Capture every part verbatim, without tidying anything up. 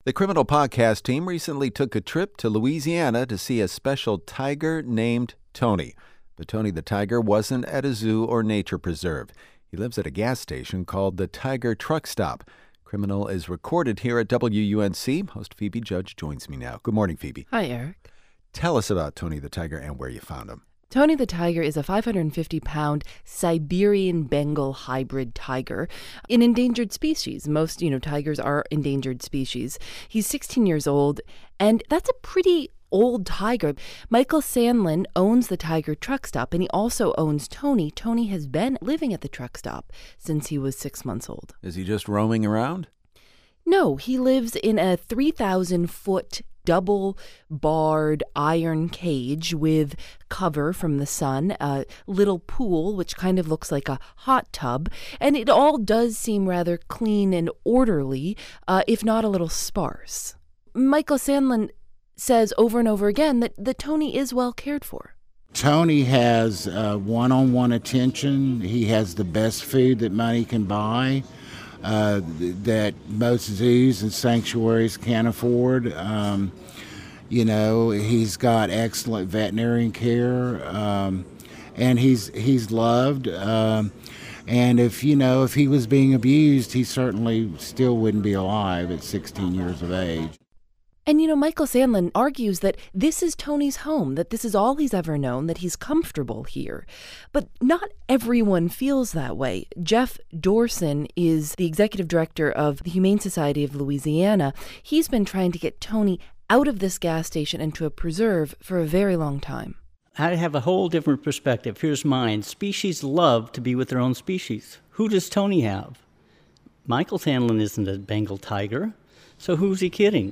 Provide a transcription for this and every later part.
The Criminal Podcast team recently took a trip to Louisiana to see a special tiger named Tony. But Tony the tiger wasn't at a zoo or nature preserve. He lives at a gas station called the Tiger Truck Stop. Criminal is recorded here at W U N C. Host Phoebe Judge joins me now. Good morning, Phoebe. Hi, Eric. Tell us about Tony the tiger and where you found him. Tony the tiger is a five hundred fifty pound Siberian Bengal hybrid tiger, an endangered species. Most, you know, tigers are endangered species. He's sixteen years old, and that's a pretty old tiger. Michael Sandlin owns the Tiger Truck Stop, and he also owns Tony. Tony has been living at the truck stop since he was six months old. Is he just roaming around? No, he lives in a three thousand foot double-barred iron cage with cover from the sun, a little pool which kind of looks like a hot tub, and it all does seem rather clean and orderly, uh, if not a little sparse. Michael Sandlin says over and over again that, that Tony is well cared for. Tony has uh, one-on-one attention. He has the best food that money can buy, uh, that most zoos and sanctuaries can't afford. Um, you know, he's got excellent veterinarian care, um, and he's he's loved. Um, and if you know if he was being abused, he certainly still wouldn't be alive at sixteen years of age. And, you know, Michael Sandlin argues that this is Tony's home, that this is all he's ever known, that he's comfortable here. But not everyone feels that way. Jeff Dorson is the executive director of the Humane Society of Louisiana. He's been trying to get Tony out of this gas station and to a preserve for a very long time. I have a whole different perspective. Here's mine. Species love to be with their own species. Who does Tony have? Michael Sandlin isn't a Bengal tiger, so who's he kidding?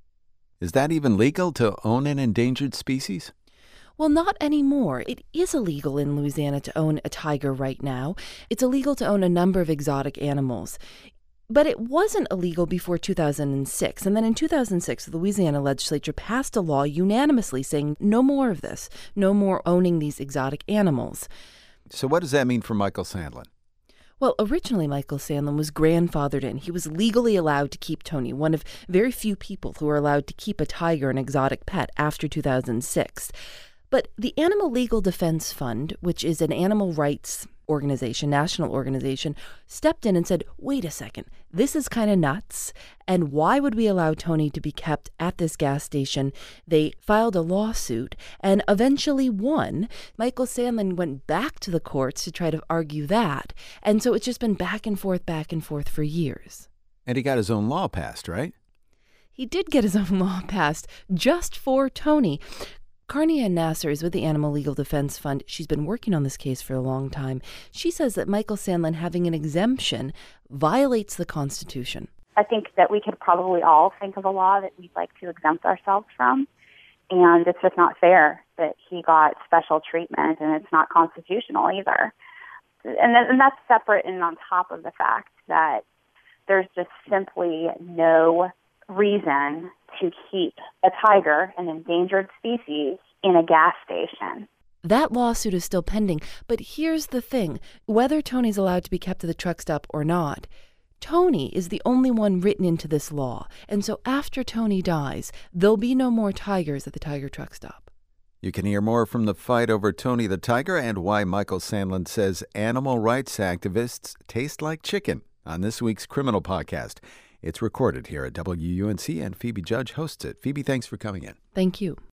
Is that even legal to own an endangered species? Well, not anymore. It is illegal in Louisiana to own a tiger right now. It's illegal to own a number of exotic animals. But it wasn't illegal before two thousand six. And then in two thousand six, the Louisiana legislature passed a law unanimously saying no more of this, no more owning these exotic animals. So what does that mean for Michael Sandlin? Well, originally Michael Sandlin was grandfathered in. He was legally allowed to keep Tony, one of very few people who are allowed to keep a tiger, an exotic pet, after two thousand six. But the Animal Legal Defense Fund, which is an animal rights organization, national organization, stepped in and said, wait a second, this is kind of nuts, and why would we allow Tony to be kept at this gas station? They filed a lawsuit and eventually won. Michael Sandlin went back to the courts to try to argue that, and so it's just been back and forth, back and forth for years. And he got his own law passed, right? He did get his own law passed just for Tony. Carnia Nasser is with the Animal Legal Defense Fund. She's been working on this case for a long time. She says that Michael Sandlin having an exemption violates the Constitution. I think that we could probably all think of a law that we'd like to exempt ourselves from, and it's just not fair that he got special treatment, and it's not constitutional either. And, th- and that's separate and on top of the fact that there's just simply no reason to keep a tiger, an endangered species, in a gas station. That lawsuit is still pending, but here's the thing. Whether Tony's allowed to be kept at the truck stop or not, Tony is the only one written into this law. And so after Tony dies, there'll be no more tigers at the Tiger Truck Stop. You can hear more from the fight over Tony the tiger and why Michael Sandlin says animal rights activists taste like chicken on this week's Criminal Podcast. It's recorded here at W U N C, and Phoebe Judge hosts it. Phoebe, thanks for coming in. Thank you.